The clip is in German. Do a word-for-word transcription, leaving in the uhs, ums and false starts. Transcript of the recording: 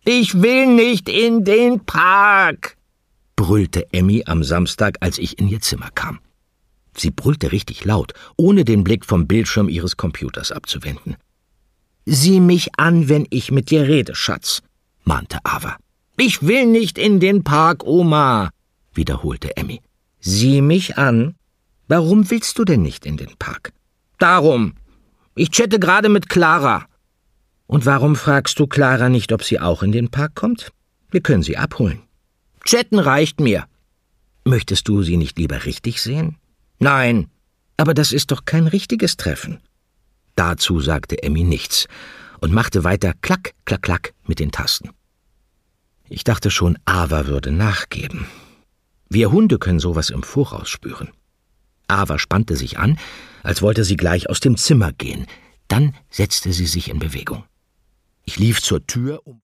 Ich will nicht in den Park, brüllte Emmy am Samstag, als ich in ihr Zimmer kam. Sie brüllte richtig laut, ohne den Blick vom Bildschirm ihres Computers abzuwenden. »Sieh mich an, wenn ich mit dir rede, Schatz«, mahnte Ava. »Ich will nicht in den Park, Oma«, wiederholte Emmy. »Sieh mich an. Warum willst du denn nicht in den Park?« »Darum. Ich chatte gerade mit Clara.« »Und warum fragst du Clara nicht, ob sie auch in den Park kommt? Wir können sie abholen.« »Chatten reicht mir.« »Möchtest du sie nicht lieber richtig sehen?« »Nein.« »Aber das ist doch kein richtiges Treffen.« Dazu sagte Emmy nichts und machte weiter klack, klack, klack mit den Tasten. Ich dachte schon, Ava würde nachgeben. Wir Hunde können sowas im Voraus spüren. Ava spannte sich an, als wollte sie gleich aus dem Zimmer gehen. Dann setzte sie sich in Bewegung. Ich lief zur Tür, um